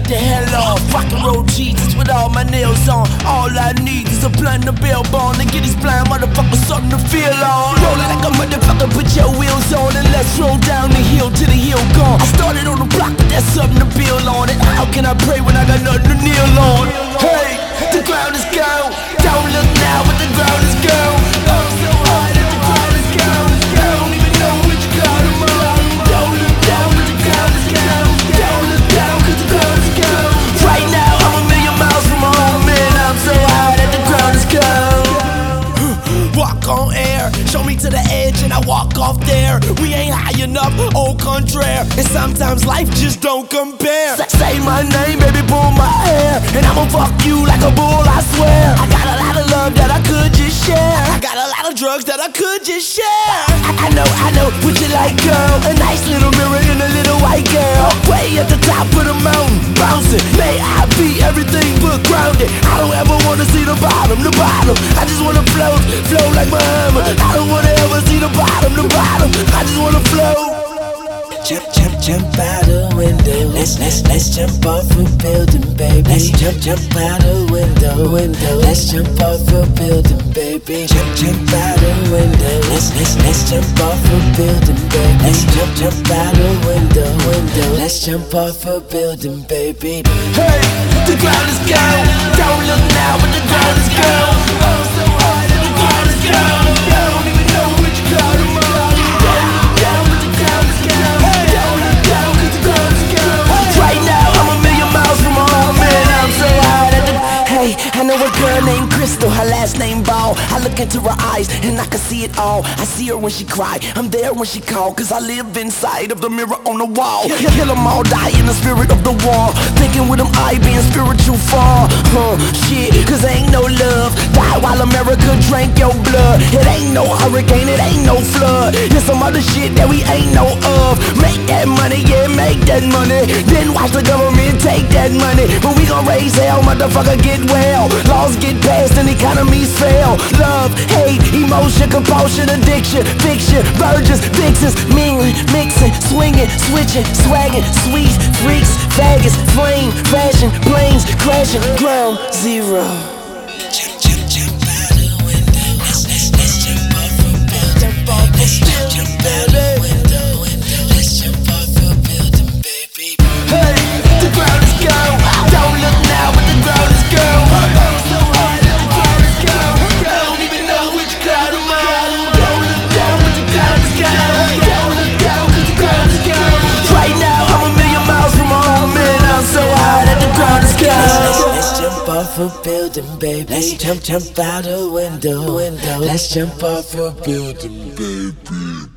the hell off. Rock and roll Jesus with all my nails on. All I need is a blunt and a bail bond to get these blind motherfuckers something to feel on. Rolling like a motherfucker, put your wheels on and let's roll down the hill till the hill gone. I started on the block, but there's something to build on it. How can I pray when I got nothing to kneel on? Hey, the ground is gone. Don't look now, but the ground is gone. I'm so high that the ground is gone. Don't even know which cloud I'm on. Don't look down, but the ground is gone. Don't look down, cause the ground is gone. Right now, I'm a million miles from home, man. I'm so high that the ground is gone. Walk on air, show me to the edge and I walk off there. We ain't high enough, au contraire. And sometimes life just don't compare. Say my name, baby, pull my hair, and I'ma fuck you like a bull, I swear. I got a lot of love that I could just share. I got a lot of drugs that I could just share. I know, would you like, girl? A nice little mirror and a little white girl. Way at the top of the mountain, bouncing. May I be everything but grounded. I don't ever wanna see the bottom. I just wanna float like Muhammad. I don't wanna ever see the bottom. I just wanna float. Jump out the window. Let's jump off a building, baby. Let's jump out the window. Let's jump off a building, baby. Jump out the window. Let's jump off a building, baby. Let's jump out the window. Let's jump off a building, baby. Hey, the ground is gone. Don't look now, but the ground is gone. Oh, so hard that the ground is gone. I don't even know which cloud I'm on. Down, but the ground is gone. Don't look down, cause the ground is gone. Right now, I'm a million miles from home, man. I'm so high that the... Hey, I know a girl named Crystal, her last name Ball. I look into her eyes and I can see it all. I see her when she cry, I'm there when she call, cause I live inside of the mirror on the wall. Kill them all, die in the spirit of the war. Thinking with them eye being spiritual fall. Shit, cause ain't no love. Die while America drank your blood. It ain't no hurricane, it ain't no flood. It's some other shit that we ain't know of. Make that money, yeah, make that money. Then watch the government take that money. But we gon' raise hell, motherfucker, get well. Laws get passed and economies fail. Love, hate, emotion, compulsion, addiction, fiction, virgins, vixens, mingling, mixing, swinging, switching, swagging, sweet, freaks, faggots, flame, fashion, planes, crashing, ground zero. Jump out the window. Let's jump off a building, baby. Let's jump out the window. Let's jump off a building, baby. Hey, the ground is gone. Don't look now, but the ground is gone. I'm so high that the ground is gone. I don't even know which cloud I'm on. Don't look down, but the ground is gone. Don't look down, cause the ground is gone. Right now, I'm a million miles from home, man. I'm so high that the ground is gone. Let's jump off a building, baby. Let's jump out the window. Let's jump off a building, baby.